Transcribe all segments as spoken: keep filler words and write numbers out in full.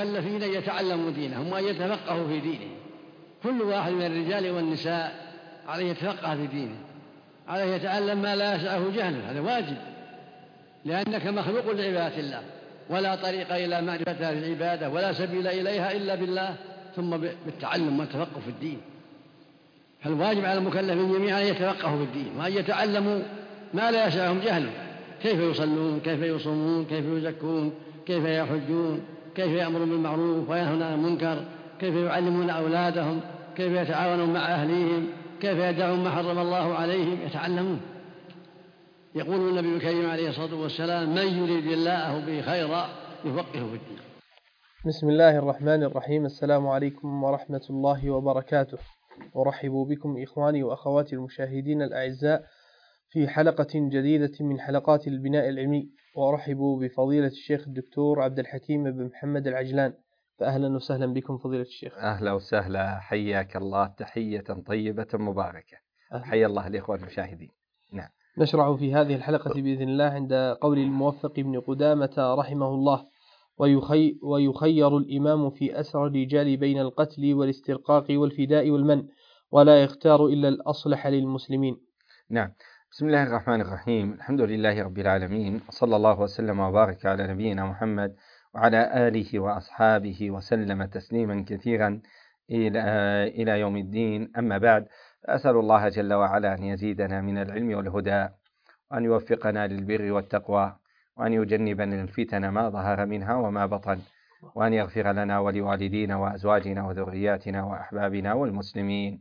المكلفين أن يتعلموا دينهم وأن يتفقهوا في دينهم. كل واحد من الرجال والنساء عليه يتفقه في دينه، عليه يتعلم ما لا يسعه جهله، هذا واجب، لأنك مخلوق لعبادة الله، ولا طريق إلى معرفتها في العبادة ولا سبيل إليها إلا بالله، ثم بالتعلم والتفقه في الدين. فالواجب على المكلفين جميعا أن يتفقهوا في الدين وأن يتعلموا ما لا يسعهم جهله، كيف يصلون، كيف يصومون، كيف يزكون، كيف يحجون، كيف يأمرون بالمعروف وينهون عن المنكر، كيف يعلمون أولادهم، كيف يتعاونون مع أهليهم، كيف يدعون ما حرم الله عليهم، يتعلمون. يقول النبي الكريم عليه الصلاة والسلام: من يريد الله به خيرا يفقهه في الدين. بسم الله الرحمن الرحيم. السلام عليكم ورحمة الله وبركاته. أرحب بكم إخواني وأخواتي المشاهدين الأعزاء في حلقة جديدة من حلقات البناء العلمي، وأرحب بفضيلة الشيخ الدكتور عبد الحكيم بن محمد العجلان. فأهلا وسهلا بكم فضيلة الشيخ. أهلا وسهلا، حياك الله تحية طيبة مباركة. حيا الله الإخوة المشاهدين. نعم، نشرع في هذه الحلقة بإذن الله عند قول الموفق بن قدامة رحمه الله: ويخي ويخير الإمام في أسر الرجال بين القتل والاسترقاق والفداء والمن، ولا يختار إلا الأصلح للمسلمين. نعم، بسم الله الرحمن الرحيم. الحمد لله رب العالمين، صلى الله وسلم وبارك على نبينا محمد وعلى آله وأصحابه وسلم تسليما كثيرا إلى إلى يوم الدين. أما بعد، أسأل الله جل وعلا أن يزيدنا من العلم والهدى، وأن يوفقنا للبر والتقوى، وأن يجنبنا الفتن ما ظهر منها وما بطن، وأن يغفر لنا ولوالدينا وأزواجنا وذرياتنا وأحبابنا والمسلمين.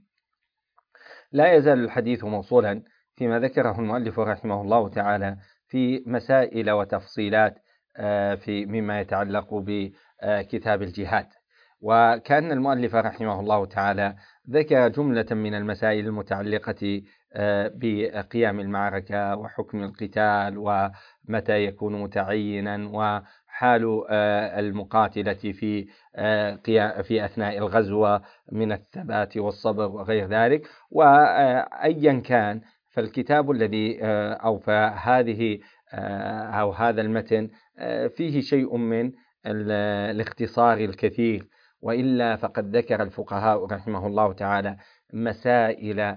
لا يزال الحديث موصولا فيما ذكره المؤلف رحمه الله تعالى في مسائل وتفصيلات في مما يتعلق بكتاب الجهاد. وكان المؤلف رحمه الله تعالى ذكر جملة من المسائل المتعلقة بقيام المعركة وحكم القتال ومتى يكون متعينا وحال المقاتلة في في أثناء الغزوة من الثبات والصبر وغير ذلك. وأيا كان فالكتاب الذي أو فهذه أو هذا المتن فيه شيء من الاختصار الكثير، وإلا فقد ذكر الفقهاء رحمه الله تعالى مسائل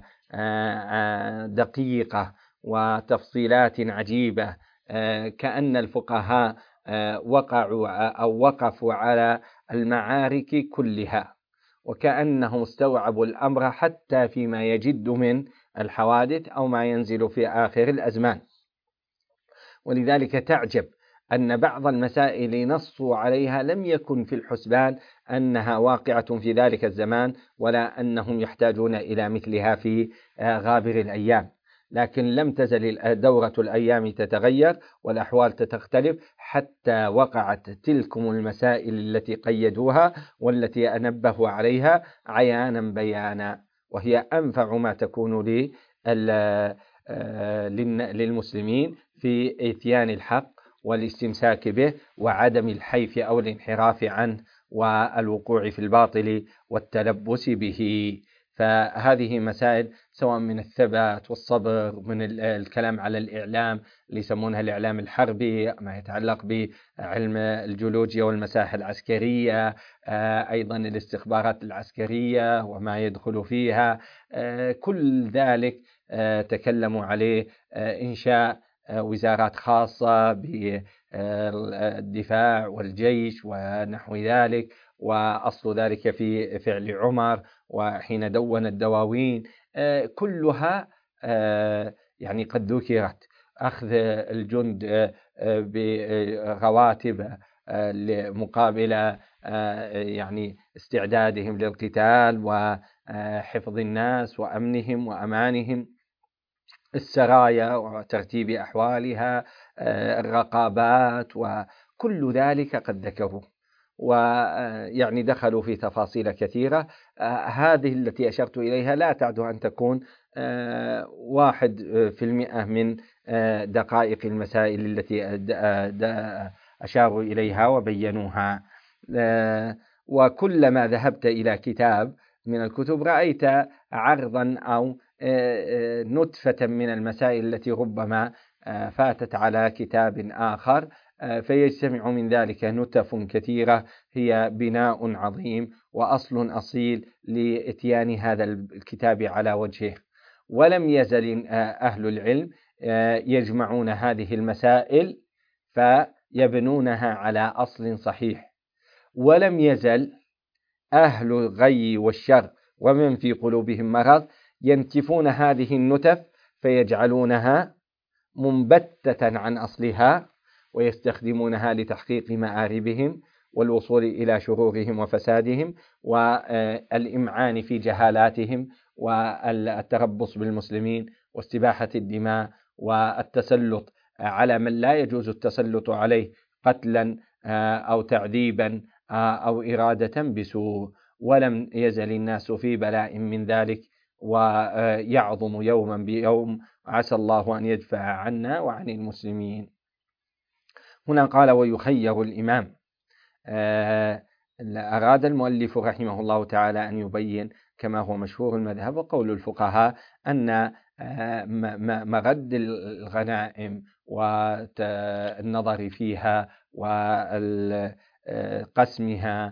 دقيقة وتفصيلات عجيبة، كأن الفقهاء وقعوا أو وقفوا على المعارك كلها، وكأنهم استوعبوا الأمر حتى فيما يجد من الحوادث أو ما ينزل في آخر الأزمان. ولذلك تعجب أن بعض المسائل نصوا عليها لم يكن في الحسبان أنها واقعة في ذلك الزمان، ولا أنهم يحتاجون إلى مثلها في غابر الأيام، لكن لم تزل دورة الأيام تتغير والأحوال تختلف حتى وقعت تلكم المسائل التي قيدوها والتي أنبهوا عليها عيانا بيانا، وهي أنفع ما تكون للمسلمين في إتيان الحق والاستمساك به وعدم الحيف أو الانحراف عنه والوقوع في الباطل والتلبس به. فهذه مسائل سواء من الثبات والصبر، من الكلام على الإعلام اللي يسمونها الإعلام الحربي، ما يتعلق بعلم الجيولوجيا والمساحة العسكرية، أيضا الاستخبارات العسكرية وما يدخل فيها، كل ذلك تكلموا عليه. إنشاء وزارات خاصة بالدفاع والجيش ونحو ذلك، وأصل ذلك في فعل عمر وحين دون الدواوين، كلها يعني قد ذكرت. أخذ الجند برواتب مقابل يعني استعدادهم للقتال وحفظ الناس وأمنهم وأمانهم، السرايا وترتيب أحوالها، الرقابات، وكل ذلك قد ذكروا، ويعني دخلوا في تفاصيل كثيرة. هذه التي أشرت إليها لا تعد أن تكون واحد في المئة من دقائق المسائل التي أشاروا إليها وبينوها. وكلما ذهبت إلى كتاب من الكتب رأيت عرضا أو نتفة من المسائل التي ربما فاتت على كتاب آخر فيجتمع من ذلك نتف كثيرة هي بناء عظيم وأصل أصيل لإتيان هذا الكتاب على وجهه. ولم يزل أهل العلم يجمعون هذه المسائل فيبنونها على أصل صحيح، ولم يزل أهل الغي والشر ومن في قلوبهم مرض ينتفون هذه النتف فيجعلونها منبتة عن أصلها ويستخدمونها لتحقيق مآربهم والوصول إلى شرورهم وفسادهم والإمعان في جهالاتهم والتربص بالمسلمين واستباحة الدماء والتسلط على من لا يجوز التسلط عليه قتلا أو تعذيبا أو إرادة بسوء. ولم يزل الناس في بلاء من ذلك ويعظم يوما بيوم، عسى الله أن يدفع عنا وعن المسلمين. هنا قال ويخير الإمام. أراد المؤلف رحمه الله تعالى أن يبين كما هو مشهور المذهب وقول الفقهاء أن مرد الغنائم والنظر فيها وقسمها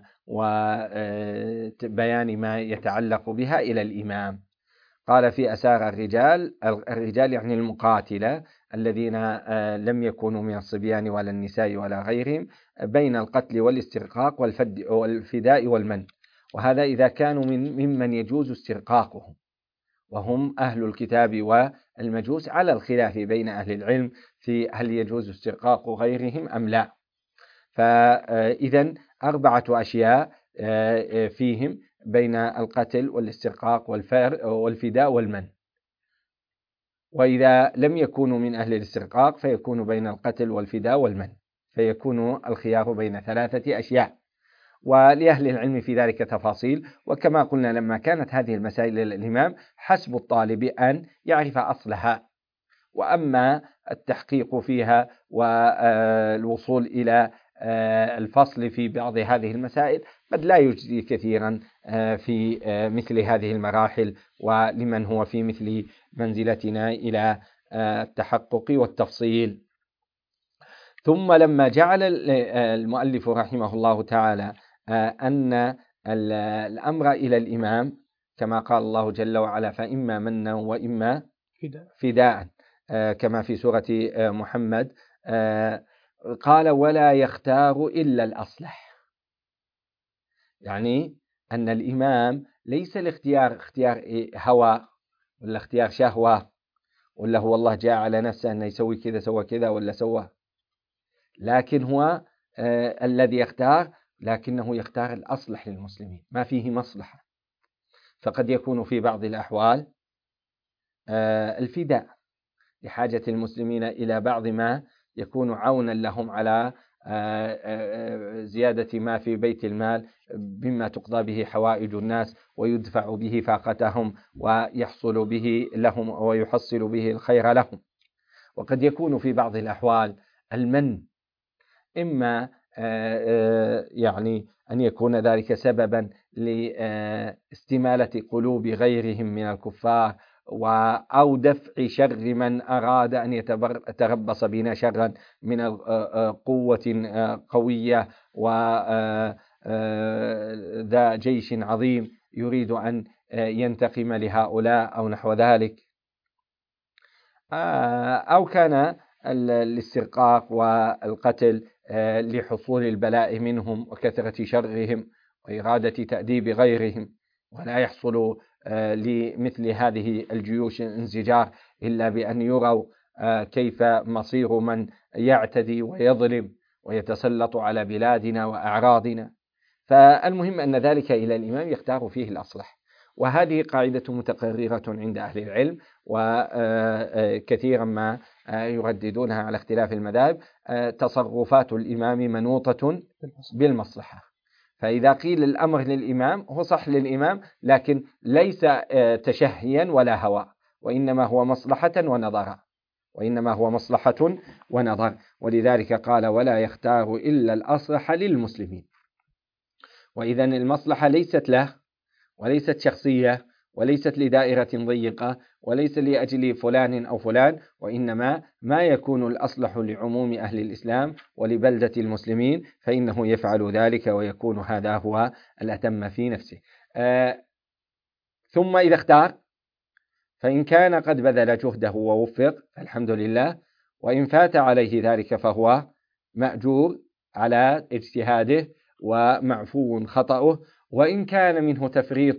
وبيان ما يتعلق بها إلى الإمام. قال في أسار الرجال، الرجال يعني المقاتلة الذين لم يكونوا من الصبيان ولا النساء ولا غيرهم، بين القتل والاسترقاق والفداء والمن، وهذا إذا كانوا من ممن يجوز استرقاقهم، وهم أهل الكتاب والمجوس، على الخلاف بين أهل العلم في هل يجوز استرقاق غيرهم أم لا. فإذا أربعة أشياء فيهم بين القتل والاسترقاق والفداء والمن، وإذا لم يكونوا من أهل الاسترقاق فيكون بين القتل والفداء والمن، فيكون الخيار بين ثلاثة أشياء. ولأهل العلم في ذلك تفاصيل، وكما قلنا لما كانت هذه المسائل للإمام حسب الطالب أن يعرف أصلها، وأما التحقيق فيها والوصول إلى الفصل في بعض هذه المسائل قد لا يجزي كثيرا في مثل هذه المراحل، ولمن هو في مثل منزلتنا إلى التحقق والتفصيل. ثم لما جعل المؤلف رحمه الله تعالى أن الأمر إلى الإمام كما قال الله جل وعلا فإما منا وإما فداء كما في سورة محمد، قال ولا يختار إلا الأصلح، يعني أن الإمام ليس الاختيار اختيار هوى ولا اختيار شهوة ولا هو الله جاء على نفسه أنه يسوي كذا سوى كذا ولا سوى، لكن هو آه الذي يختار، لكنه يختار الأصلح للمسلمين ما فيه مصلحة. فقد يكون في بعض الأحوال آه الفداء لحاجة المسلمين إلى بعض ما يكون عونا لهم على زيادة ما في بيت المال بما تقضى به حوائج الناس ويدفع به فاقتهم ويحصل به لهم ويحصل به الخير لهم. وقد يكون في بعض الأحوال المن إما يعني أن يكون ذلك سببا لاستمالة قلوب غيرهم من الكفار أو دفع شر من أراد أن يتربص بنا شرا من قوة قوية وذا جيش عظيم يريد أن ينتقم لهؤلاء أو نحو ذلك، أو كان الاسترقاق والقتل لحصول البلاء منهم وكثرة شرهم وإرادة تأديب غيرهم، ولا يحصل لمثل هذه الجيوش انزجار إلا بأن يروا كيف مصير من يعتدي ويظلم ويتسلط على بلادنا وأعراضنا. فالمهم أن ذلك إلى الإمام يختار فيه الأصلح، وهذه قاعدة متقررة عند أهل العلم وكثيرا ما يرددونها على اختلاف المذاهب. تصرفات الإمام منوطة بالمصلحة، فإذا قيل الأمر للإمام هو صح للإمام، لكن ليس تشهيا ولا هوى، وإنما هو مصلحة ونظر وإنما هو مصلحة ونظر ولذلك قال ولا يختار إلا الأصلح للمسلمين. وإذا المصلحة ليست له وليست شخصية وليست لدائرة ضيقة، وليس لأجل فلان أو فلان، وإنما ما يكون الأصلح لعموم أهل الإسلام ولبلدة المسلمين فإنه يفعل ذلك، ويكون هذا هو الأتم في نفسه. آه ثم إذا اختار فإن كان قد بذل جهده ووفق فالحمد لله، وإن فات عليه ذلك فهو مأجور على اجتهاده ومعفو خطأه. وإن كان منه تفريط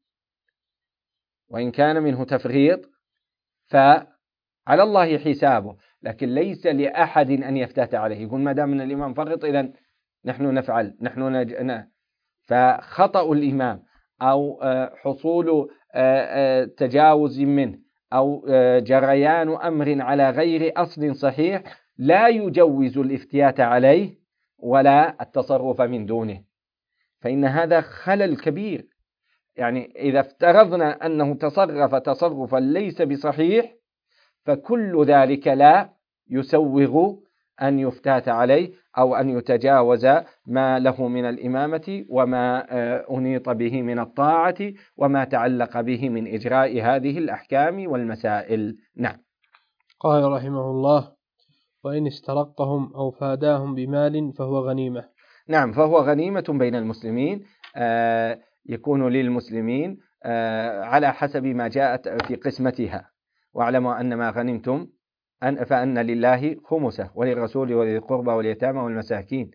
وإن كان منه تفريط فعلى الله حسابه، لكن ليس لأحد أن يفتات عليه يقول ما دام من الإمام فرط إذن نحن نفعل نحن نجأنا. فخطأ الإمام أو حصول تجاوز منه أو جريان أمر على غير أصل صحيح لا يجوز الافتيات عليه ولا التصرف من دونه، فإن هذا خلل كبير. يعني إذا افترضنا أنه تصرف تصرفا ليس بصحيح فكل ذلك لا يسوغ أن يفتات عليه أو أن يتجاوز ما له من الإمامة وما أنيط به من الطاعة وما تعلق به من إجراء هذه الأحكام والمسائل. نعم. قال رحمه الله: وإن استرقهم أو فاداهم بمال فهو غنيمة. نعم، فهو غنيمة بين المسلمين، يكون للمسلمين على حسب ما جاءت في قسمتها. واعلموا أن ما غنمتم فأن لله خمسه وللرسول ولذي القربى واليتامى والمساكين،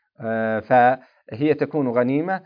فهي تكون غنيمة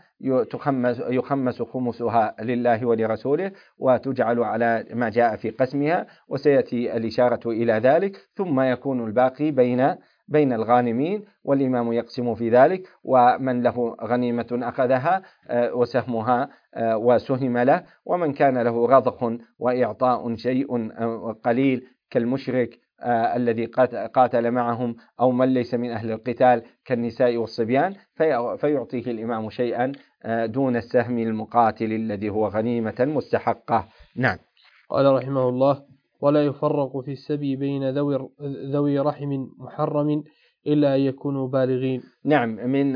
يخمس خمسها لله ولرسوله وتجعل على ما جاء في قسمها، وسيأتي الإشارة إلى ذلك. ثم يكون الباقي بين بين الغانمين، والإمام يقسم في ذلك، ومن له غنيمة أخذها وسهمها وسهم له، ومن كان له رضخ وإعطاء شيء قليل كالمشرك آه الذي قاتل معهم أو من ليس من أهل القتال كالنساء والصبيان فيعطيه الإمام شيئا آه دون السهم المقاتل الذي هو غنيمة مستحقة. نعم. قال رحمه الله: ولا يفرق في السبي بين ذوي ذوي رحم محرم إلا أن يكونوا بالغين. نعم، من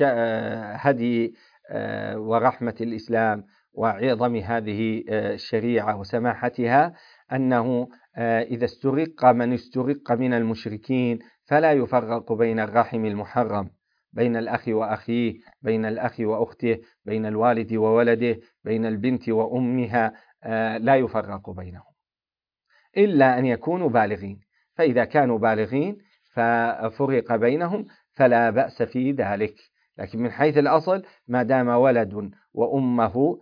هدي ورحمة الإسلام وعظم هذه الشريعة وسماحتها أنه إذا استرق من استرق من المشركين فلا يفرق بين الرحم المحرم، بين الأخ وأخيه، بين الأخ وأخته، بين الوالد وولده، بين البنت وأمها، لا يفرق بينهم إلا أن يكونوا بالغين. فإذا كانوا بالغين ففرق بينهم فلا بأس في ذلك. لكن من حيث الأصل ما دام ولد وأمه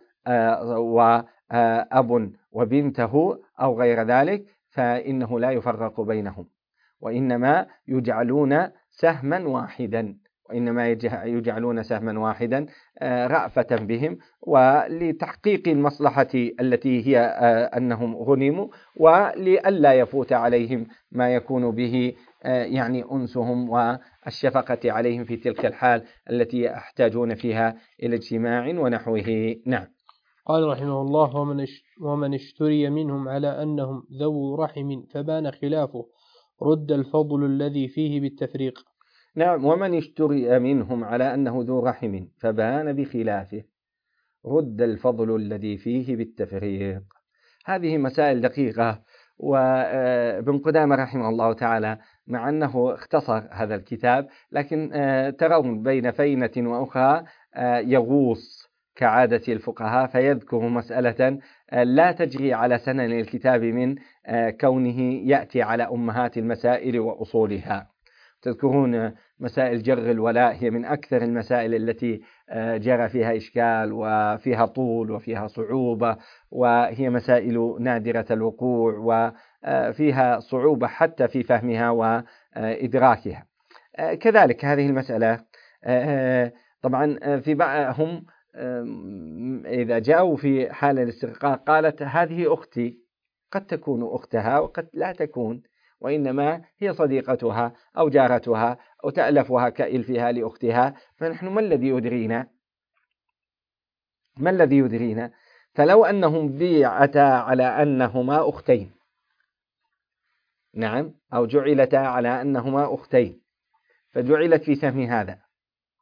وأب وبنته أو غير ذلك فإنه لا يفرق بينهم، وإنما يجعلون سهما واحدا وإنما يجعلون سهما واحدا رأفة بهم ولتحقيق المصلحة التي هي أنهم غنموا، ولئلا يفوت عليهم ما يكون به يعني أنسهم والشفقة عليهم في تلك الحال التي يحتاجون فيها إلى اجتماع ونحوه. نعم. قال رحمه الله: ومن اشتري منهم على أنهم ذو رحم فبان خلافه رد الفضل الذي فيه بالتفريق. نعم، ومن اشتري منهم على أنه ذو رحم فبان بخلافه رد الفضل الذي فيه بالتفريق. هذه مسائل دقيقة، وابن قدامة رحمه الله تعالى مع أنه اختصر هذا الكتاب لكن ترون بين فينة وأخرى يغوص كعادة الفقهاء فيذكر مسألة لا تجري على سنن الكتاب من كونه يأتي على أمهات المسائل وأصولها. تذكرون مسائل جر الولاء هي من أكثر المسائل التي جرى فيها إشكال وفيها طول وفيها صعوبة، وهي مسائل نادرة الوقوع وفيها صعوبة حتى في فهمها وإدراكها. كذلك هذه المسألة طبعا في بعضهم إذا جاءوا في حال الاسترقاق قالت هذه أختي، قد تكون أختها وقد لا تكون، وإنما هي صديقتها أو جارتها أو تألفها كإلفها لأختها، فنحن ما الذي يدرينا ما الذي يدرينا فلو أنهم بيعتا على أنهما أختين، نعم، أو جعلتا على أنهما أختين فجعلت في سهم هذا،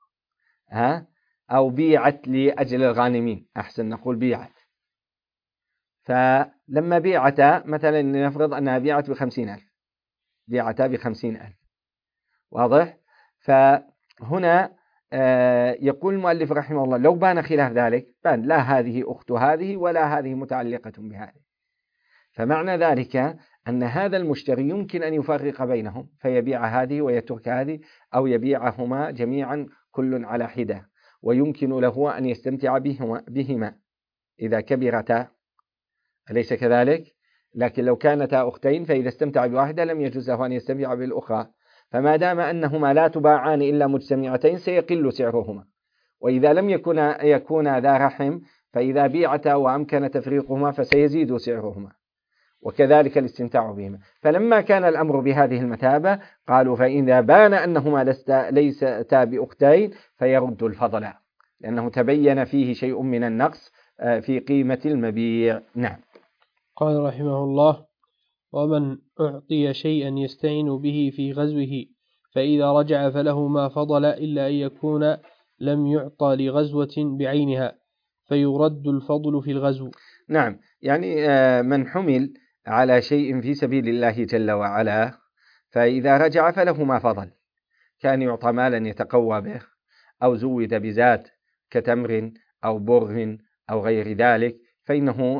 ها، أو بيعت لأجل الغانمين، أحسن نقول بيعت، فلما بيعتا مثلا نفرض أنها بيعت بخمسين ألف، بيعتا بخمسين ألف، واضح؟ فهنا يقول المؤلف رحمه الله لو بان خلاف ذلك، بان لا هذه أخت هذه ولا هذه متعلقة بهذه، فمعنى ذلك أن هذا المشتري يمكن أن يفرق بينهم فيبيع هذه ويترك هذه، أو يبيعهما جميعا كل على حدة، ويمكن له أن يستمتع بهما, بهما إذا كبرتا، أليس كذلك؟ لكن لو كانتا أختين فإذا استمتع بواحدة لم يجوز له أن يستمتع بالأخرى، فما دام أنهما لا تباعان إلا مجتمعتين سيقل سعرهما. وإذا لم يكن يكون ذا رحم فإذا بيعتا وأمكن تفريقهما فسيزيد سعرهما، وكذلك الاستمتاع بهما. فلما كان الأمر بهذه المثابة قالوا فإذا بان أنهما ليستا بأختين فيرد الفضل، لأنه تبين فيه شيء من النقص في قيمة المبيع. نعم. قال رحمه الله: ومن أعطي شيئا يستعين به في غزوه فإذا رجع فله ما فضل إلا أن يكون لم يعطى لغزوة بعينها فيرد الفضل في الغزو. نعم، يعني من حمل على شيء في سبيل الله جل وعلا فإذا رجع فله ما فضل، كان يعطى مالا يتقوى به أو زود بزاد كتمر أو بر أو غير ذلك، فإنه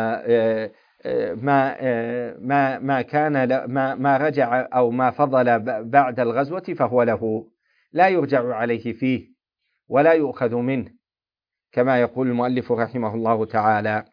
ما ما ما كان ما ما رجع أو ما فضل بعد الغزوة فهو له، لا يرجع عليه فيه ولا يؤخذ منه، كما يقول المؤلف رحمه الله تعالى.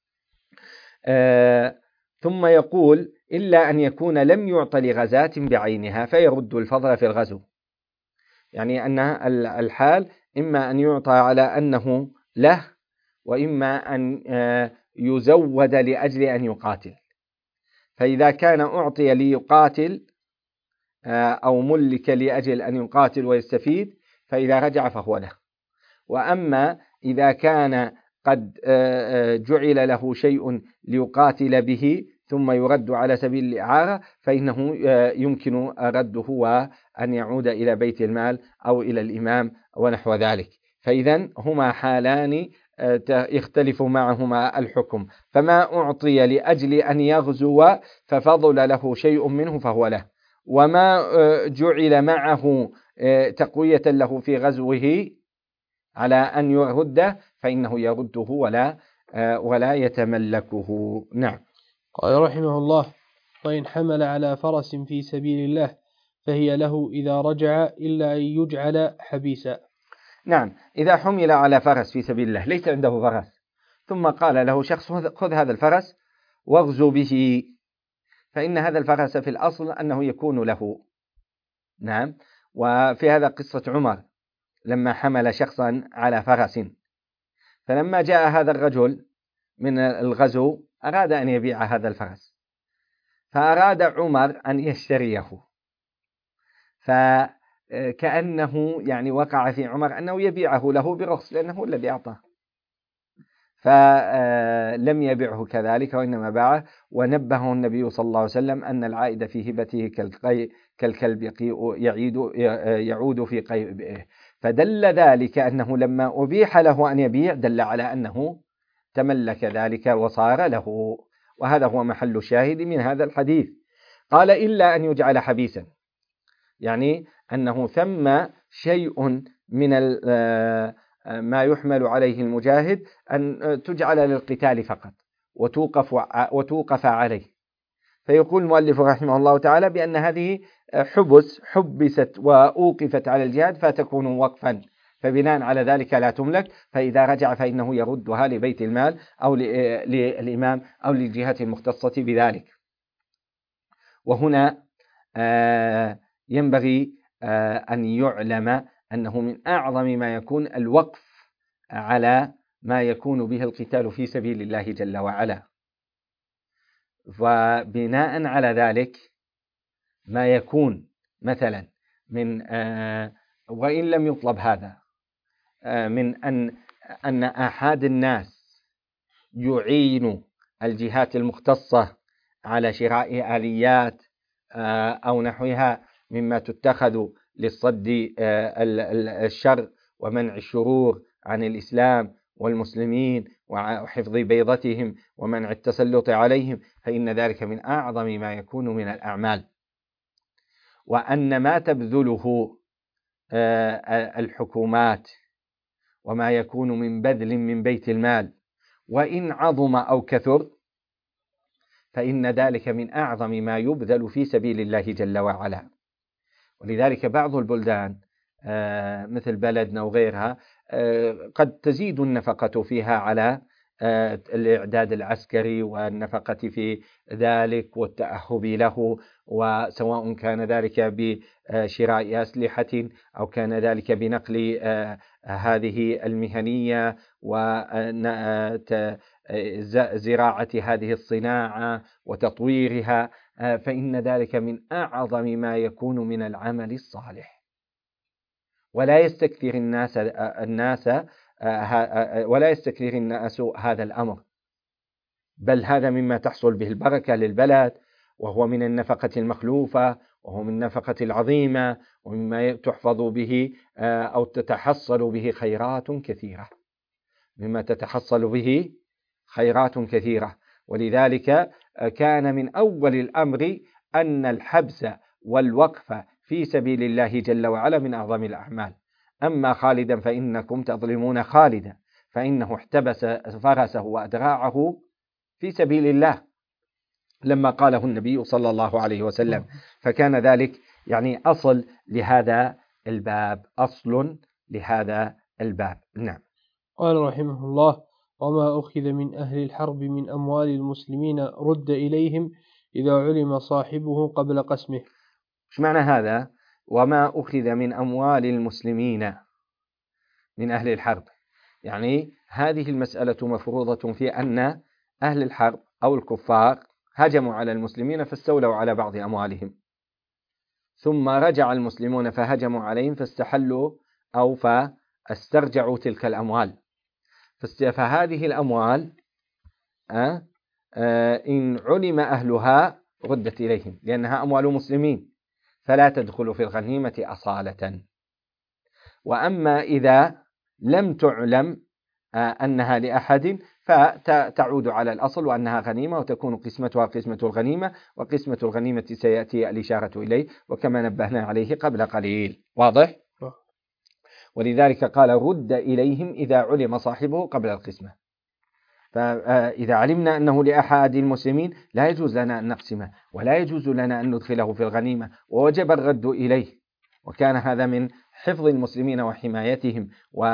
ثم يقول إلا أن يكون لم يعط لغزاة بعينها فيرد الفضل في الغزو، يعني أن الحال إما أن يعطى على أنه له، وإما أن يزود لأجل أن يقاتل. فإذا كان أعطي ليقاتل أو ملك لأجل أن يقاتل ويستفيد فإذا رجع فهو له. وأما إذا كان قد جعل له شيء ليقاتل به ثم يرد على سبيل الإعارة فإنه يمكن رده وأن يعود إلى بيت المال أو إلى الإمام ونحو ذلك. فإذن هما حالان يختلف معهما الحكم، فما أعطي لأجل أن يغزو ففضل له شيء منه فهو له، وما جعل معه تقوية له في غزوه على أن يرده فإنه يرده ولا ولا يتملكه. نعم. قال رحمه الله: وإن حمل على فرس في سبيل الله فهي له إذا رجع إلا أن يجعل حبيسا. نعم، إذا حمل على فرس في سبيل الله ليس عنده فرس ثم قال له شخص خذ هذا الفرس واغزو به، فإن هذا الفرس في الأصل أنه يكون له. نعم. وفي هذا قصة عمر لما حمل شخصا على فرس، فلما جاء هذا الرجل من الغزو أراد أن يبيع هذا الفرس، فأراد عمر أن يشتريه، فكأنه يعني وقع في عمر أنه يبيعه له برخص لأنه الذي أعطاه، فلم يبيعه كذلك وإنما باعه. ونبهه النبي صلى الله عليه وسلم أن العائد في هبته كالكلب يعيد يعود في قيئه، فدل ذلك أنه لما أبيح له أن يبيع دل على أنه تملك ذلك وصار له، وهذا هو محل الشاهد من هذا الحديث. قال إلا أن يجعل حبيسا، يعني أنه ثم شيء من ما يحمل عليه المجاهد أن تجعل للقتال فقط وتوقف, وتوقف عليه. فيقول المؤلف رحمه الله تعالى بأن هذه حبس حبست وأوقفت على الجهاد فتكون وقفا، فبناء على ذلك لا تملك، فإذا رجع فإنه يردها لبيت المال أو للإمام أو للجهات المختصة بذلك. وهنا ينبغي أن يعلم أنه من أعظم ما يكون الوقف على ما يكون به القتال في سبيل الله جل وعلا، وبناء على ذلك ما يكون مثلا من وإن لم يطلب هذا من أن أن أحد الناس يعين الجهات المختصة على شراء آليات أو نحوها مما تتخذ للصد الشر ومنع الشرور عن الإسلام والمسلمين وحفظ بيضتهم ومنع التسلط عليهم، فإن ذلك من أعظم ما يكون من الأعمال. وأن ما تبذله الحكومات وما يكون من بذل من بيت المال وإن عظم أو كثر، فإن ذلك من أعظم ما يبذل في سبيل الله جل وعلا. ولذلك بعض البلدان مثل بلدنا وغيرها قد تزيد النفقة فيها على الإعداد العسكري والنفقة في ذلك والتأهب له، وسواء كان ذلك بشراء أسلحة أو كان ذلك بنقل هذه المهنية وزراعة هذه الصناعة وتطويرها، فإن ذلك من أعظم ما يكون من العمل الصالح. ولا يستكثر الناس الناس ولا يستكثر الناس هذا الأمر، بل هذا مما تحصل به البركة للبلد، وهو من النفقة المخلوفة، وهو من النفقة العظيمة، ومما تحفظ به أو تتحصل به خيرات كثيرة، مما تتحصل به خيرات كثيرة. ولذلك كان من أول الأمر أن الحبس والوقف في سبيل الله جل وعلا من أعظم الأعمال. أما خالدا فإنكم تظلمون خالدا، فإنه احتبس فرسه وأدراعه في سبيل الله لما قاله النبي صلى الله عليه وسلم، فكان ذلك يعني أصل لهذا الباب، أصل لهذا الباب. نعم. قال رحمه الله: وما أخذ من أهل الحرب من أموال المسلمين رد إليهم إذا علم صاحبه قبل قسمه. إيش معنى هذا؟ وما أخذ من أموال المسلمين من أهل الحرب، يعني هذه المسألة مفروضة في أن أهل الحرب أو الكفار هجموا على المسلمين فاستولوا على بعض أموالهم، ثم رجع المسلمون فهجموا عليهم فاستحلوا أو فاسترجعوا تلك الأموال. فهذه الأموال أه أه إن علم أهلها ردت إليهم، لأنها أموال مسلمين فلا تدخل في الغنيمة أصالة. وأما إذا لم تعلم أنها لأحد فتعود على الأصل وأنها غنيمة، وتكون قسمتها قسمة الغنيمة، وقسمة الغنيمة سيأتي الإشارة إليه وكما نبهنا عليه قبل قليل. واضح؟ ولذلك قال رد إليهم إذا علم صاحبه قبل القسمة. فإذا علمنا أنه لأحد المسلمين لا يجوز لنا أن نقسمه، ولا يجوز لنا أن ندخله في الغنيمة، ووجب الرد إليه. وكان هذا من حفظ المسلمين وحمايتهم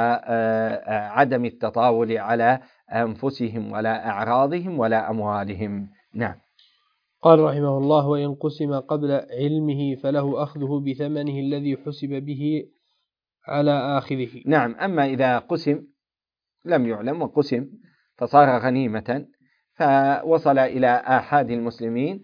وعدم التطاول على أنفسهم ولا أعراضهم ولا أموالهم. نعم. قال رحمه الله: وإن قسم قبل علمه فله أخذه بثمنه الذي حسب به على آخذه. نعم. أما إذا قسم لم يعلم وقسم فصار غنيمة فوصل إلى آحاد المسلمين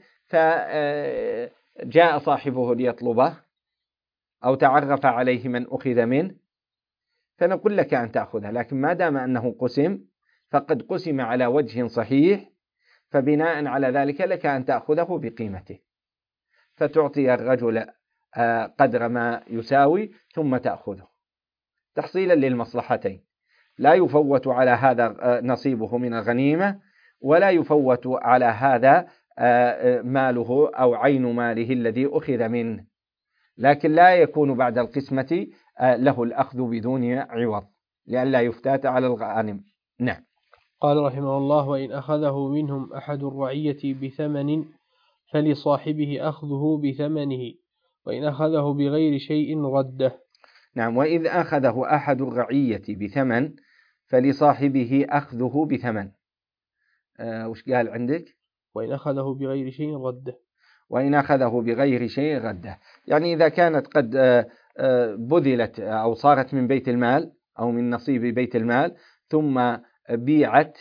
فجاء صاحبه ليطلبه أو تعرف عليه من أخذ منه، فنقول لك أن تأخذه، لكن ما دام أنه قسم فقد قسم على وجه صحيح، فبناء على ذلك لك أن تأخذه بقيمته، فتعطي الرجل قدر ما يساوي ثم تأخذه تحصيلا للمصلحتين. لا يفوت على هذا نصيبه من الغنيمة، ولا يفوت على هذا ماله أو عين ماله الذي أخذ منه، لكن لا يكون بعد القسمة له الأخذ بدون عوض لئلا يفتات على الغانم. نعم. قال رحمه الله: وإن أخذه منهم أحد الرعية بثمن فلصاحبه أخذه بثمنه، وإن أخذه بغير شيء رده. نعم. وإذ أخذه أحد الرعية بثمن فلصاحبه أخذه بثمن. أه وش قال عندك؟ وإن أخذه بغير شيء رده. وإن أخذه بغير شيء رده، يعني إذا كانت قد بذلت أو صارت من بيت المال أو من نصيب بيت المال ثم بيعت،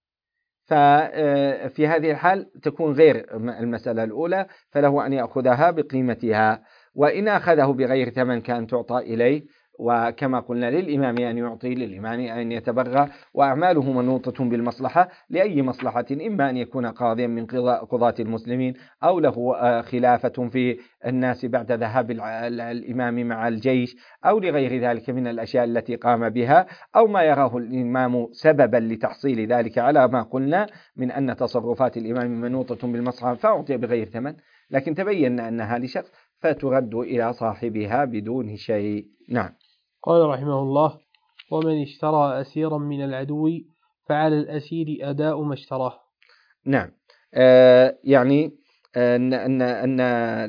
ففي هذه الحال تكون غير المسألة الأولى، فله أن يأخذها بقيمتها. وإن أخذه بغير ثمن كان تعطى إليه وكما قلنا للإمام أن يعطي، للإمام أن يتبرى، وأعماله منوطة بالمصلحة لأي مصلحة، إما أن يكون قاضيا من قضاة المسلمين، أو له خلافة في الناس بعد ذهاب الإمام مع الجيش، أو لغير ذلك من الأشياء التي قام بها، أو ما يراه الإمام سببا لتحصيل ذلك على ما قلنا من أن تصرفات الإمام منوطة بالمصلحة فأعطي بغير ثمن، لكن تبين أنها لشخص فترد إلى صاحبها بدون شيء. نعم. قال رحمه الله: ومن اشترى أسيرا من العدو فعلى الأسير أداء ما اشتراه. نعم. آه يعني أن أن أن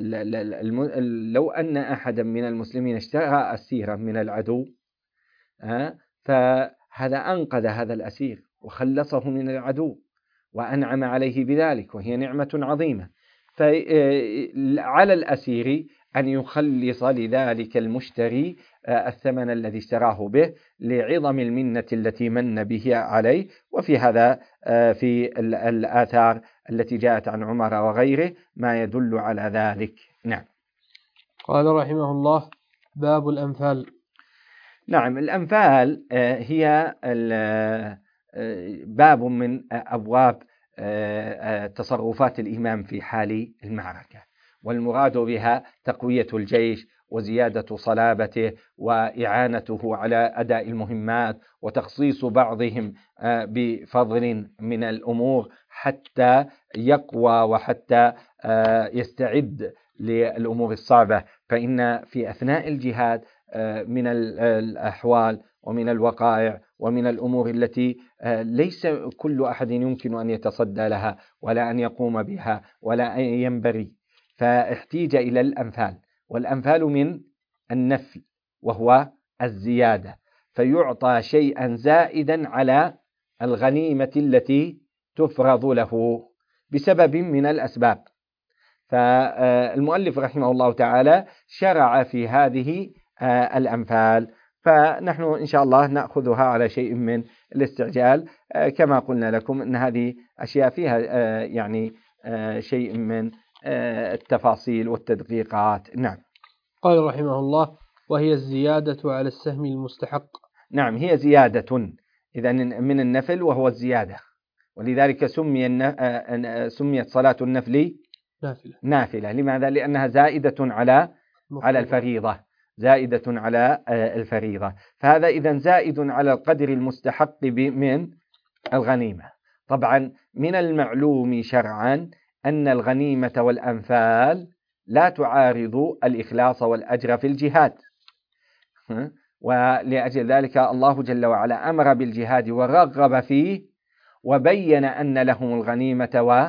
لو أن أحدا من المسلمين اشترى أسيرا من العدو آه فهذا أنقذ هذا الأسير وخلصه من العدو وأنعم عليه بذلك، وهي نعمة عظيمة. فعلى الأسير أن يخلص لذلك المشتري الثمن الذي اشتراه به لعظم المنة التي من به عليه. وفي هذا في الآثار التي جاءت عن عمر وغيره ما يدل على ذلك. نعم. قال رحمه الله: باب الأنفال. نعم. الأنفال هي باب من أبواب تصرفات الإمام في حال المعركة، والمراد بها تقوية الجيش وزيادة صلابته وإعانته على أداء المهمات وتخصيص بعضهم بفضل من الأمور حتى يقوى وحتى يستعد للأمور الصعبة. فإن في أثناء الجهاد من الأحوال ومن الوقائع ومن الأمور التي ليس كل أحد يمكن أن يتصدى لها ولا أن يقوم بها ولا أن ينبغي، فاحتيج إلى الأنفال. والأنفال من النفل وهو الزيادة، فيعطى شيئا زائدا على الغنيمة التي تفرض له بسبب من الأسباب. فالمؤلف رحمه الله تعالى شرع في هذه الأنفال، فنحن إن شاء الله نأخذها على شيء من الاستعجال. كما قلنا لكم أن هذه أشياء فيها يعني شيء من التفاصيل والتدقيقات. نعم. قال رحمه الله: وهي الزيادة على السهم المستحق. نعم، هي زيادة إذن من النفل وهو الزيادة، ولذلك سمي سميت صلاة النفل نافلة. نافلة. لماذا؟ لأنها زائدة على على الفريضة، زائدة على الفريضة. فهذا إذن زائد على القدر المستحق من الغنيمة. طبعا من المعلوم شرعا أن الغنيمة والأنفال لا تعارض الإخلاص والأجر في الجهاد، ولأجل ذلك الله جل وعلا أمر بالجهاد ورغب فيه وبين أن لهم الغنيمة و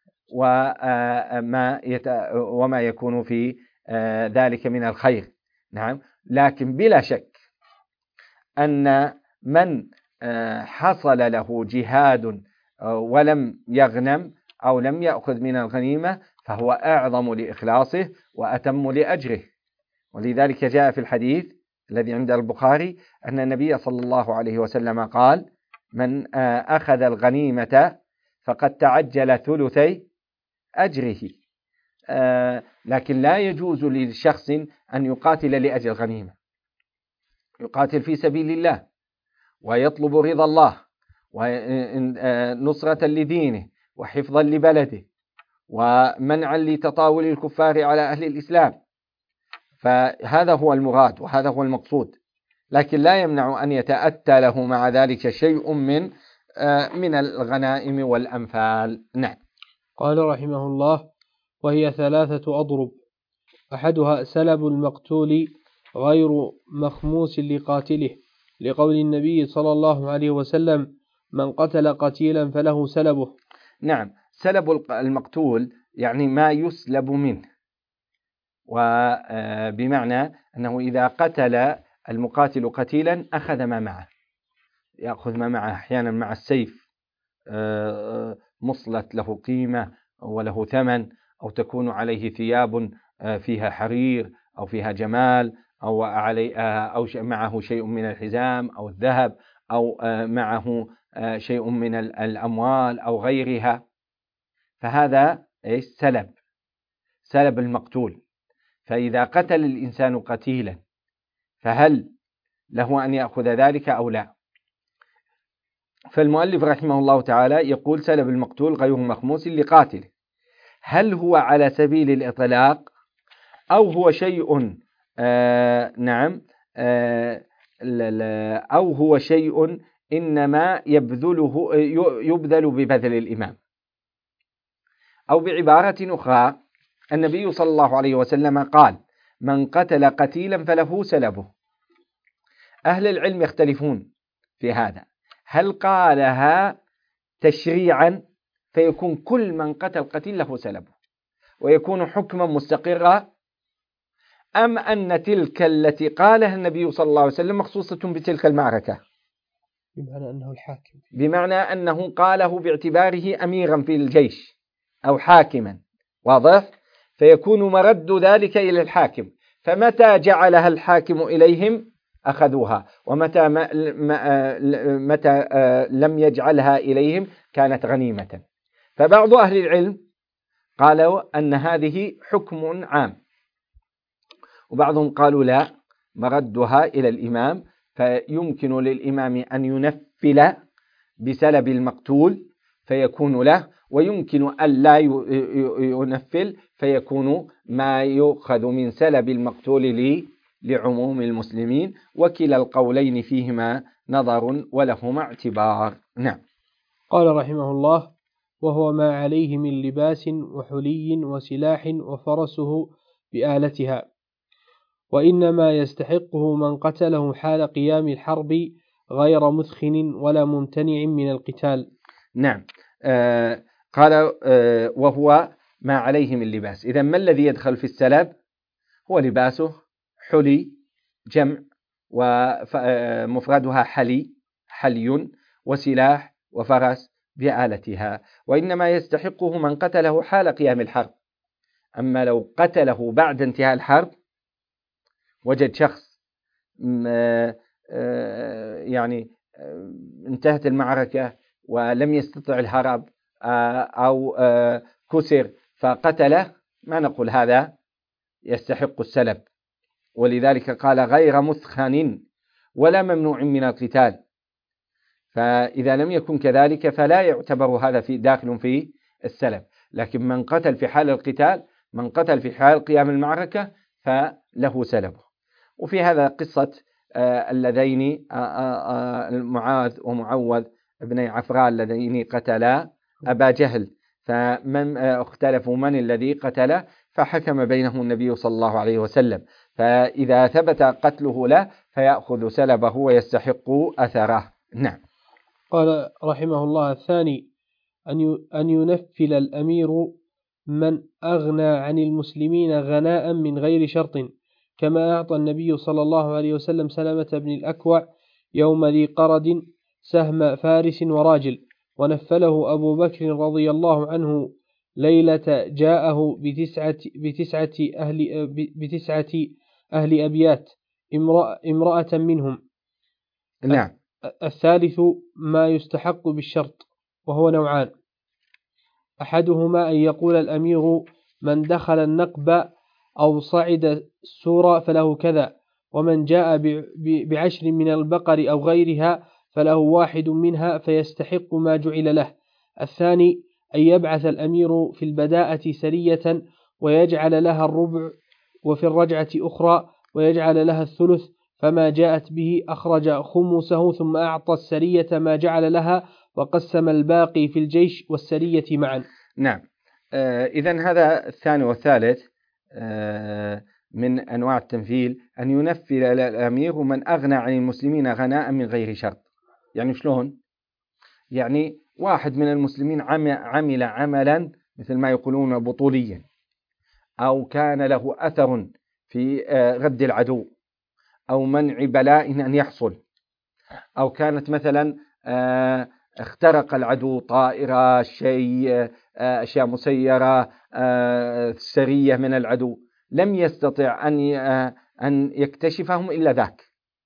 وما وما يكون في ذلك من الخير. نعم. لكن بلا شك أن من حصل له جهاد ولم يغنم أو لم يأخذ من الغنيمة فهو أعظم لإخلاصه وأتم لأجره. ولذلك جاء في الحديث الذي عند البخاري أن النبي صلى الله عليه وسلم قال: من أخذ الغنيمة فقد تعجل ثلثي أجره. لكن لا يجوز لشخص أن يقاتل لأجل الغنيمة، يقاتل في سبيل الله ويطلب رضا الله ونصرة لدينه وحفظا لبلده ومنعا لتطاول الكفار على أهل الإسلام، فهذا هو المراد وهذا هو المقصود. لكن لا يمنع أن يتأتى له مع ذلك شيء من من الغنائم والأنفال. نعم. قال رحمه الله: وهي ثلاثة أضرب: أحدها سلب المقتول غير مخموس لقاتله، لقول النبي صلى الله عليه وسلم: من قتل قتيلا فله سلبه. نعم. سلب المقتول يعني ما يسلب منه، وبمعنى أنه إذا قتل المقاتل قتيلا أخذ ما معه، يأخذ ما معه أحيانا مع السيف مصلت له قيمة وله ثمن، أو تكون عليه ثياب فيها حرير أو فيها جمال، أو علي أو معه شيء من الحزام أو الذهب، أو معه شيء من الأموال أو غيرها، فهذا إيش؟ سلب، سلب المقتول. فإذا قتل الإنسان قتيلا فهل له أن يأخذ ذلك أو لا. فالمؤلف رحمه الله تعالى يقول: سلب المقتول غير مخموس لقاتله. هل هو على سبيل الإطلاق أو هو شيء آه نعم آه أو هو شيء إنما يبذله يبذل ببذل الإمام؟ أو بعبارة أخرى، النبي صلى الله عليه وسلم قال: من قتل قتيلا فله سلبه. أهل العلم يختلفون في هذا، هل قالها تشريعا فيكون كل من قتل قتيل له سلبه ويكون حكما مستقرا، أم أن تلك التي قالها النبي صلى الله عليه وسلم مخصوصة بتلك المعركة، بمعنى أنه الحاكم، بمعنى أنه قاله باعتباره أميرا في الجيش أو حاكما، واضح؟ فيكون مرد ذلك إلى الحاكم، فمتى جعلها الحاكم إليهم أخذوها، ومتى ما متى لم يجعلها إليهم كانت غنيمة. فبعض أهل العلم قالوا أن هذه حكم عام، وبعضهم قالوا لا، مردها إلى الإمام، فيمكن للإمام أن ينفل بسلب المقتول فيكون له، ويمكن أن لا ينفل فيكون ما يؤخذ من سلب المقتول لعموم المسلمين. وكلا القولين فيهما نظر ولهما اعتبار. نعم. قال رحمه الله: وهو ما عليه من لباس وحلي وسلاح وفرسه بآلتها، وإنما يستحقه من قتله حال قيام الحرب غير مثخن ولا ممتنع من القتال. نعم. آه قال آه وهو ما عليه من لباس. إذا ما الذي يدخل في السلب؟ هو لباسه، حلي جمع ومفردها حلي حلي، وسلاح وفرس بآلتها. وإنما يستحقه من قتله حال قيام الحرب. أما لو قتله بعد انتهاء الحرب، وجد شخص يعني انتهت المعركة ولم يستطع الهرب أو كسر فقتله، ما نقول هذا يستحق السلب. ولذلك قال غير مثخن ولا ممنوع من القتال. فإذا لم يكن كذلك فلا يعتبر هذا في داخل في السلب. لكن من قتل في حال القتال، من قتل في حال قيام المعركة فله سلبه. وفي هذا قصة اللذين معاذ ومعوذ ابن عفراء اللذين قتلا أبا جهل، فمن اختلفوا من الذي قتله، فحكم بينهم النبي صلى الله عليه وسلم، فإذا ثبت قتله له فيأخذ سلبه ويستحق أثره. نعم. قال رحمه الله: الثاني أن ينفل الأمير من أغنى عن المسلمين غناء من غير شرط، كما أعطى النبي صلى الله عليه وسلم سلمة بن الأكوع يوم ذي قرد سهم فارس وراجل، ونفله أبو بكر رضي الله عنه ليلة جاءه بتسعة, بتسعة, أهل, بتسعة أهل أبيات امرأة منهم. نعم. الثالث ما يستحق بالشرط، وهو نوعان: أحدهما أن يقول الأمير من دخل النقب أو صعد السور فله كذا، ومن جاء بعشر من البقر أو غيرها فله واحد منها فيستحق ما جعل له. الثاني أن يبعث الأمير في البداءة سرية ويجعل لها الربع، وفي الرجعة أخرى ويجعل لها الثلث، فما جاءت به أخرج خمسه ثم أعطى السرية ما جعل لها، وقسم الباقي في الجيش والسرية معا. نعم. آه إذن هذا الثاني والثالث آه من أنواع التنفيل، أن ينفل الأمير من أغنى عن المسلمين غناء من غير شرط. يعني شلون؟ يعني واحد من المسلمين عمل عملا مثل ما يقولون بطوليا، أو كان له أثر في غد العدو أو منع بلاء أن يحصل، أو كانت مثلا اخترق العدو طائرة شيء أشياء مسيرة سرية من العدو، لم يستطع أن أن يكتشفهم إلا ذاك،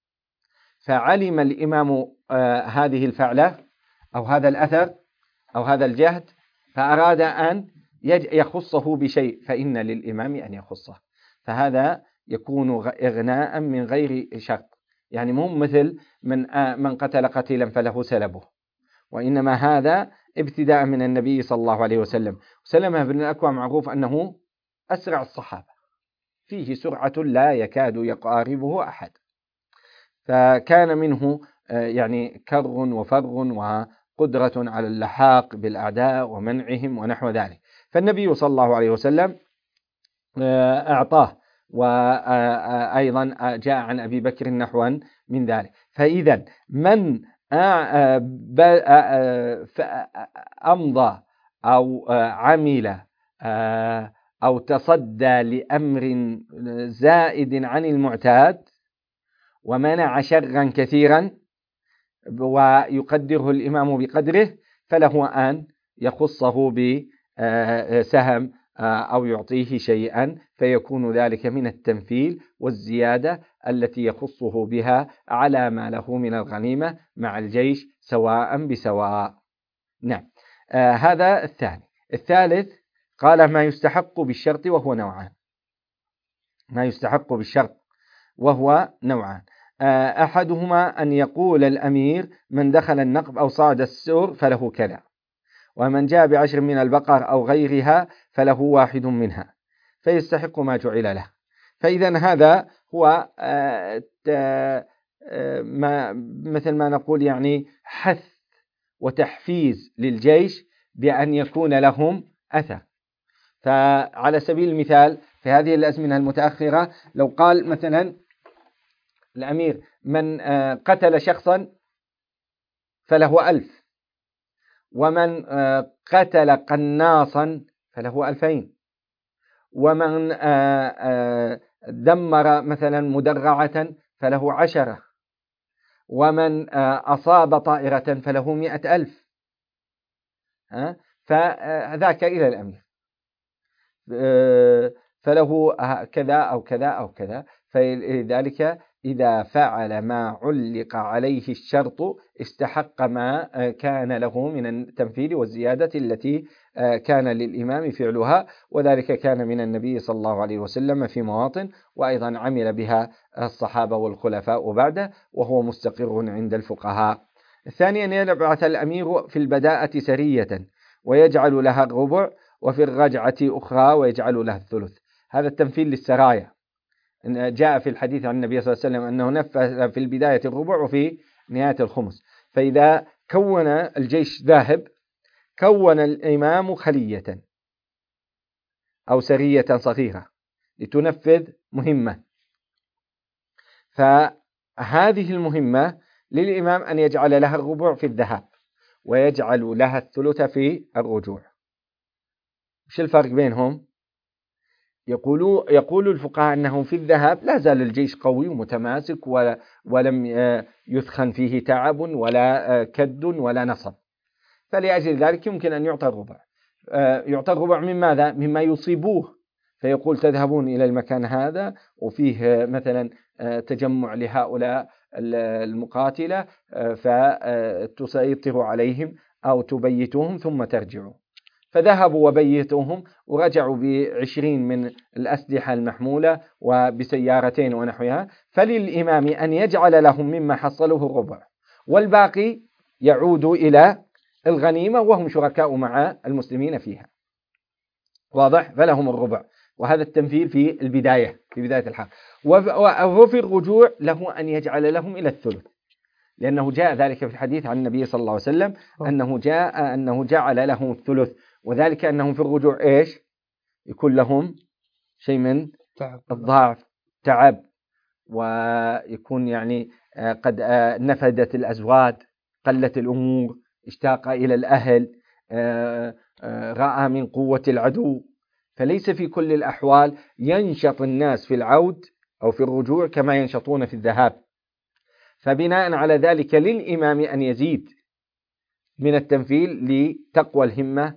فعلم الإمام هذه الفعلة أو هذا الأثر أو هذا الجهد، فأراد أن يخصه بشيء، فإن للإمام أن يخصه، فهذا يكون إغناء من غير شرط. يعني مو مثل من من قتل قتيلا فله سلبه، وإنما هذا ابتداء من النبي صلى الله عليه وسلم. سلمة بن الأكوع معروف أنه أسرع الصحابة، فيه سرعة لا يكاد يقاربه أحد، فكان منه يعني كر وفر وقدرة على اللحاق بالأعداء ومنعهم ونحو ذلك. فالنبي صلى الله عليه وسلم أعطاه، وأيضا جاء عن أبي بكر نحوا من ذلك. فإذا من أمضى أو عمل أو تصدى لأمر زائد عن المعتاد ومنع شرا كثيرا ويقدره الإمام بقدره، فله أن يخصه بسهم أو يعطيه شيئا، فيكون ذلك من التمثيل والزيادة التي يخصه بها على ما له من الغنيمة مع الجيش سواء بسواء. نعم. آه هذا الثاني. الثالث قال ما يستحق بالشرط وهو نوعان. ما يستحق بالشرط وهو نوعان. آه أحدهما أن يقول الأمير من دخل النقب أو صعد السور فله كذا، ومن جاء بعشر من البقر أو غيرها فله واحد منها، فيستحق ما جعل له. فإذا هذا هو ما مثل ما نقول يعني حث وتحفيز للجيش بأن يكون لهم أثر. فعلى سبيل المثال في هذه الأزمنة المتأخرة لو قال مثلا الأمير من قتل شخصا فله ألف، ومن قتل قناصا فله ألفين، ومن دمر مثلا مدرعة فله عشرة، ومن أصاب طائرة فله مئة ألف، فذاك إلى الأمير فله كذا أو كذا أو كذا. فلذلك إذا فعل ما علق عليه الشرط استحق ما كان له من التمثيل والزيادة التي كان للإمام فعلها، وذلك كان من النبي صلى الله عليه وسلم في مواطن، وأيضا عمل بها الصحابة والخلفاء بعده، وهو مستقر عند الفقهاء. الثاني أن يبعث الأمير في البداءة سرية ويجعل لها الربع، وفي الرجعة أخرى ويجعل لها الثلث. هذا التمثيل للسرايا جاء في الحديث عن النبي صلى الله عليه وسلم أنه نفذ في البداية الربع وفي نهاية الخمس. فإذا كون الجيش ذاهب كون الإمام خلية أو سرية صغيرة لتنفذ مهمة، فهذه المهمة للإمام أن يجعل لها الربع في الذهاب ويجعل لها الثلث في الرجوع. وش الفرق بينهم؟ يقولوا يقول الفقهاء أنه في الذهاب لا زال الجيش قوي ومتماسك ولم يثخن فيه تعب ولا كد ولا نصب، فلأجل ذلك يمكن أن يعطى الربع. يعطى الربع من ماذا؟ مما يصيبوه، فيقول تذهبون إلى المكان هذا وفيه مثلا تجمع لهؤلاء المقاتلة فتسيطروا عليهم أو تبيتوهم ثم ترجعوا. فذهبوا وبيتوهم ورجعوا بعشرين من الأسلحة المحمولة وبسيارتين ونحوها، فللإمام أن يجعل لهم مما حصلوه الربع، والباقي يعود إلى الغنيمة وهم شركاء مع المسلمين فيها. واضح؟ فلهم الربع، وهذا التمثيل في البداية في بداية الحرب. وفي الرجوع له أن يجعل لهم إلى الثلث، لأنه جاء ذلك في الحديث عن النبي صلى الله عليه وسلم أنه جاء أنه جعل لهم الثلث، وذلك أنهم في الرجوع إيش؟ يكون لهم شيء من الضعف، تعب، ويكون يعني قد نفدت الأزواج، قلت الأمور، اشتاق إلى الأهل، رأى من قوة العدو. فليس في كل الأحوال ينشط الناس في العود أو في الرجوع كما ينشطون في الذهاب. فبناء على ذلك للإمام أن يزيد من التمثيل لتقوى الهمة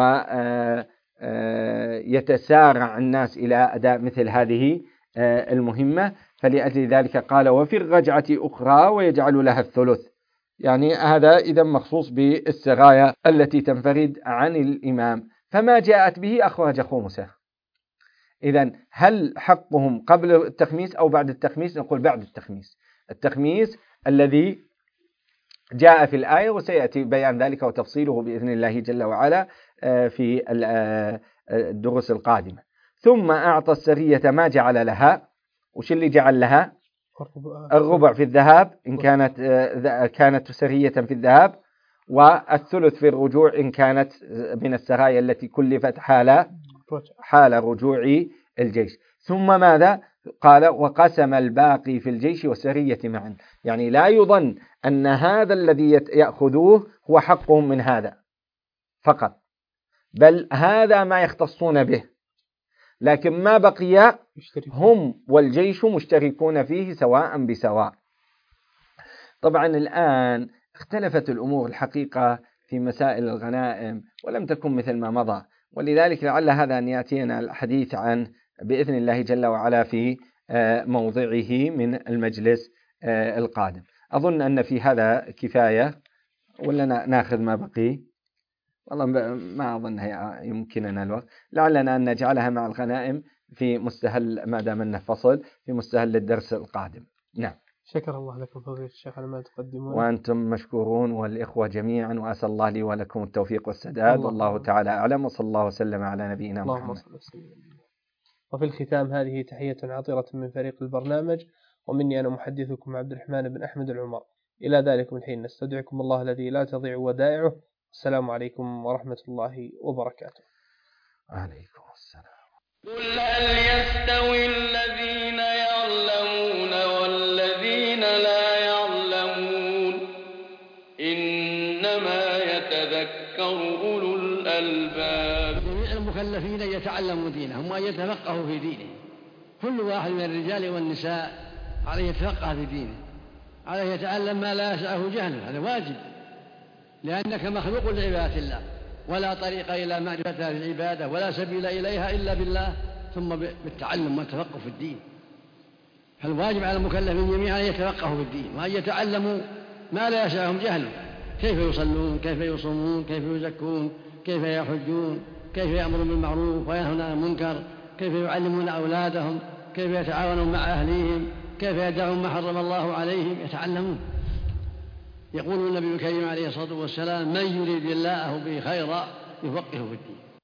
ويتسارع الناس إلى أداء مثل هذه المهمة. فلأجل ذلك قال وفي الرجعة أخرى ويجعل لها الثلث، يعني هذا إذا مخصوص بالسرايا التي تنفرد عن الإمام، فما جاءت به أخرج خمسه. إذن هل حقهم قبل التخميس أو بعد التخميس؟ نقول بعد التخميس، التخميس الذي جاء في الآية، وسيأتي بيان ذلك وتفصيله بإذن الله جل وعلا في الدروس القادمة. ثم أعطى السرية ما جعل لها، وش اللي جعل لها؟ الربع في الذهاب إن كانت كانت سرية في الذهاب، والثلث في الرجوع إن كانت من السرايا التي كلفت حال حال رجوع الجيش. ثم ماذا قال؟ وقسم الباقي في الجيش والسرية معا. يعني لا يظن أن هذا الذي يأخذوه هو حقهم من هذا فقط، بل هذا ما يختصون به، لكن ما بقي هم والجيش مشتركون فيه سواء بسواء. طبعا الآن اختلفت الأمور الحقيقة في مسائل الغنائم ولم تكن مثل ما مضى، ولذلك لعل هذا أن يأتينا الحديث عن بإذن الله جل وعلا في موضعه من المجلس القادم. أظن أن في هذا كفاية، ولا نأخذ ما بقي؟ والله ما أظنها يمكننا الوقت، لعلنا أن نجعلها مع الغنائم في مستهل ما دام أنه فصل في مستهل الدرس القادم. نعم. شكر الله لكم فضيلة الشيخ على ما تقدمون. وأنتم مشكورون والإخوة جميعا، وأسأل الله لي ولكم التوفيق والسداد، والله تعالى أعلم، وصلى الله وسلم على نبينا محمد. وفي الختام هذه تحية عطرة من فريق البرنامج، ومني أنا محدثكم عبد الرحمن بن أحمد العمر. إلى ذلك الحين نستودعكم الله الذي لا تضيع ودائعه. السلام عليكم ورحمة الله وبركاته. عليكم السلام. قل هل يستوي الذين يعلمون والذين لا يعلمون؟ إنما يتذكر أولو الألباب. جميع المكلفين يتعلموا دينهم وأن يتفقهوا في دينه. كل واحد من الرجال والنساء عليه يتفقه في دينه، عليه يتعلم ما لا يسعه جهله، هذا واجب، لأنك مخلوق لعبادة الله، ولا طريق إلى معرفة هذه العبادة ولا سبيل إليها إلا بالله، ثم بالتعلم والتفقه في الدين. فالواجب على المكلفين جميعا أن يتفقهوا في الدين وأن يتعلموا ما لا يسعهم جهله، كيف يصلون، كيف يصومون، كيف يزكون، كيف يحجون، كيف يأمرون بالمعروف وينهون عن المنكر، كيف يعلمون أولادهم، كيف يتعاونون مع أهليهم، كيف يدعون ما حرم الله عليهم، يتعلمون. يقول النبي الكريم عليه الصلاة والسلام: من يريد الله به خيرا يفقهه في الدين.